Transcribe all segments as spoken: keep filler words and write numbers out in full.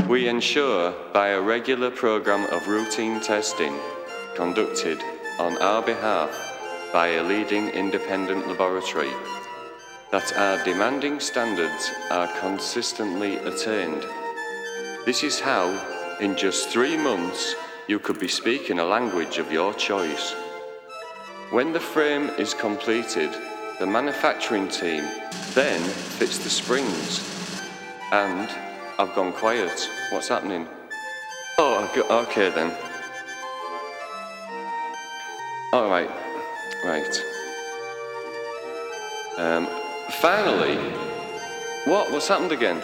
We ensure by a regular program of routine testing conducted on our behalf by a leading independent laboratory that our demanding standards are consistently attained. This is how, in just three months, you could be speaking a language of your choice. When the frame is completed, the manufacturing team then fits the springs. And I've gone quiet. What's happening? Oh, okay then. All right, right. Um, finally, what? What's happened again?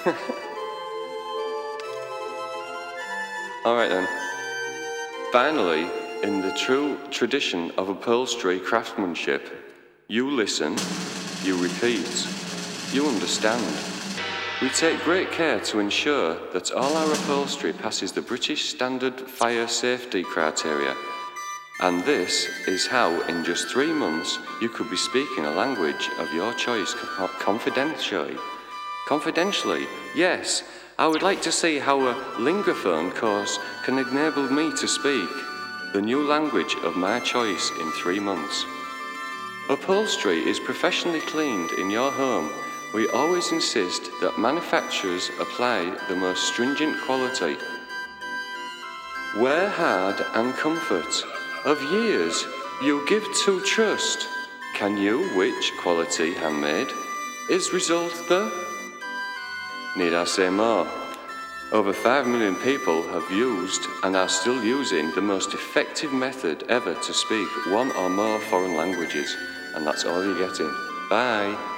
All right then. Finally, in the true tradition of upholstery craftsmanship, you listen, you repeat, you understand. We take great care to ensure that all our upholstery passes the British Standard Fire Safety criteria. And this is how, in just three months, you could be speaking a language of your choice confidentially. Confidentially, yes. I would like to see how a linguaphone course can enable me to speak the new language of my choice in three months. Upholstery is professionally cleaned in your home. We always insist that manufacturers apply the most stringent quality. Wear hard and comfort. Of years you give to trust. Can you which quality handmade is result the? Need I say more? Over five million people have used and are still using the most effective method ever to speak one or more foreign languages, and that's all you're getting. Bye.